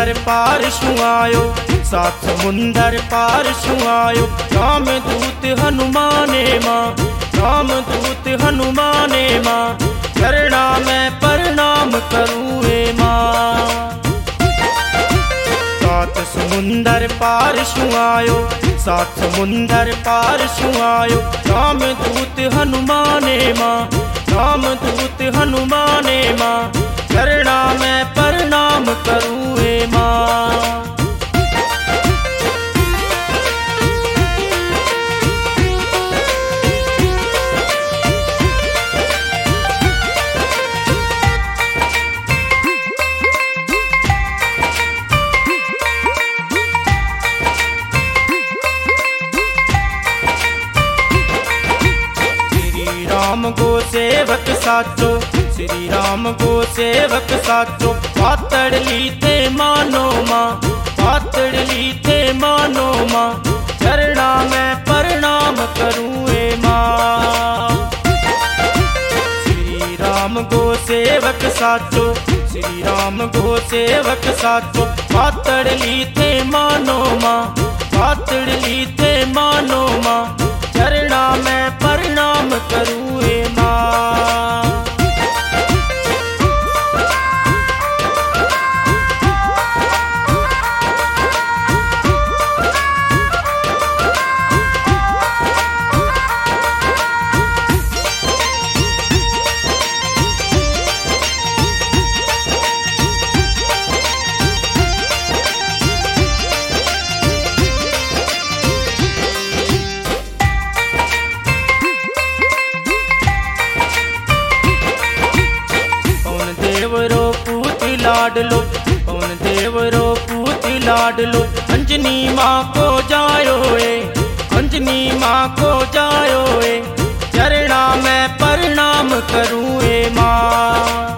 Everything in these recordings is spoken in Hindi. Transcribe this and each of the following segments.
समुंदर पार छुआयो, सात समुंदर पार छुआयो। रामदूत हनुमाने माँ, रामदूत हनुमाने माँ, चरणा मैं प्रणाम करूँ हे माँ। सात समुंदर पार छुआयो, सात समुंदर पार छुआयो। रामदूत हनुमाने माँ, रामदूत हनुमाने माँ, चरणा मैं प्रणाम करूँ हे माँ। राम गो सेवक साचो, श्री राम गो सेवक साचो। पातड़ लीते मानो माँ, पातड़ लीते मानो माँ, चरणा मैं प्रणाम करूँ हे माँ। श्री राम गो सेवक साचो, श्री राम गो सेवक साचो। पातड़ लीते मानो माँ, पातड़ लीते मानो माँ, चरणा मैं प्रणाम करूँ हे माँ। लाडलो पवन देवरो पूत लाडलो। अंजनी माँ को जायो ए, अंजनी माँ को जायो ए, चरणा मैं प्रणाम करूँ हे माँ।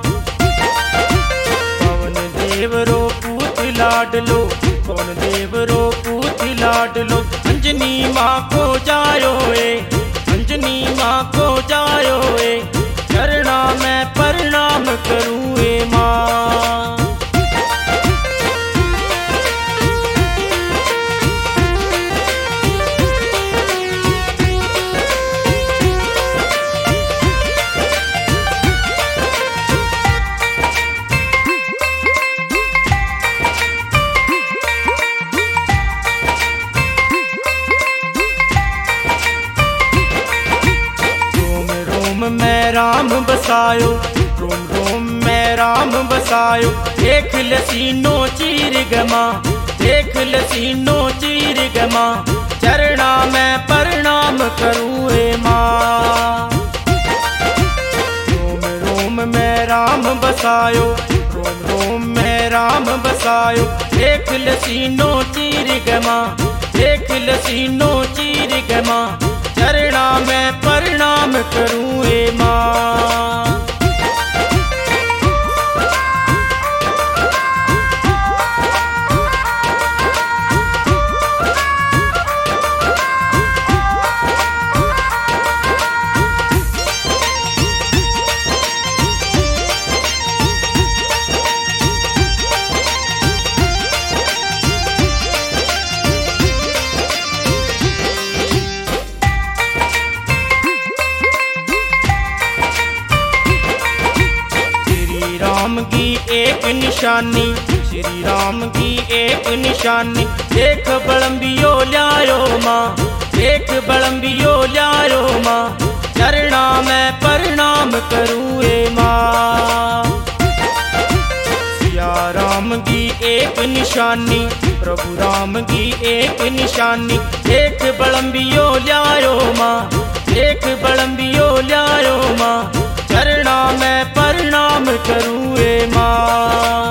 पवन देवरो पूत लाडलो, पवन देवरो पूत लाडलो। अंजनी माँ को जायो ए, अंजनी माँ को जायो ए, चरणा मैं प्रणाम करूँ हे माँ। मैं राम बसायो, रोम रोम मैं राम बसायो। देख लसीनो चीर गमा, देख लसीनो चीर गमा, चरणा मैं प्रणाम करूँ हे माँ। रोम रोम मैं राम बसायो, रोम रोम मैं राम बसायो। देख लसीनो चीर गमा, देख लसीनो चीर गमा, चरणा मैं प्रणाम करूँ हे माँ। राम की एक निशानी, श्री राम की एक निशानी। देख बड़म्बियो ल्यायो माँ, देख बड़म्बियो ल्यायो माँ, चरणा मैं प्रणाम करूँ हे माँ। सिया राम की एक निशानी, प्रभु राम की एक निशानी। देख बड़म्बियो ल्यायो माँ, देख बड़म्बियो ल्यायो माँ, चरणा मैं प्रणाम करूँ हे माँ।